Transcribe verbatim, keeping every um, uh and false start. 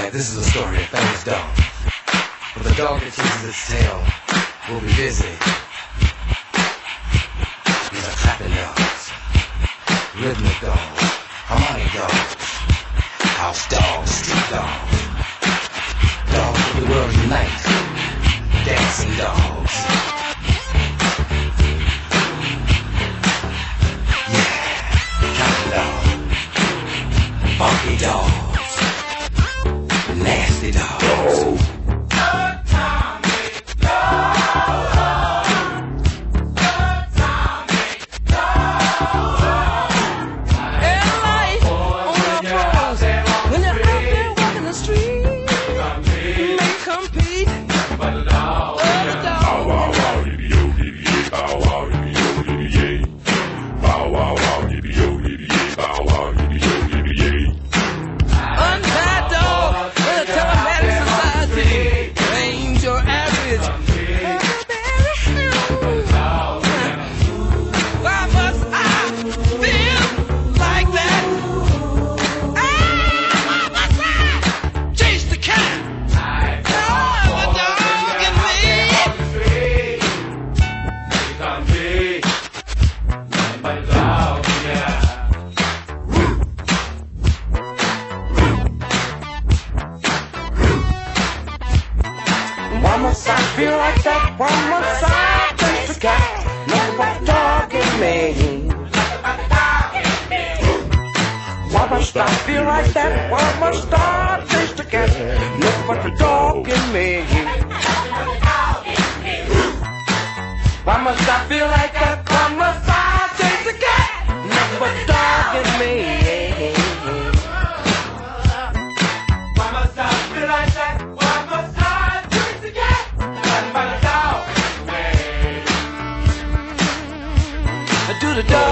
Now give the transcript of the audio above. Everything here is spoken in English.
Alright, this is a story of famous dog. But the dog that chases its tail will be busy. These are clapping dogs, rhythmic dogs, harmonic dogs, house dogs, street dogs, dogs of the world unite, dancing dogs. Yeah, counting dogs, funky dogs, nasty dogs. Why must I feel like that? Why must I chase the cat? Nothing but dog in me. Why must I feel like that? Why must I chase the cat? Nothing but the dog in me. Why must I feel like that? Why must I chase the cat? Nothing but dog in me. Why must I feel like that? Why must I chase the cat? Nothing but the dog in me. Do the dog.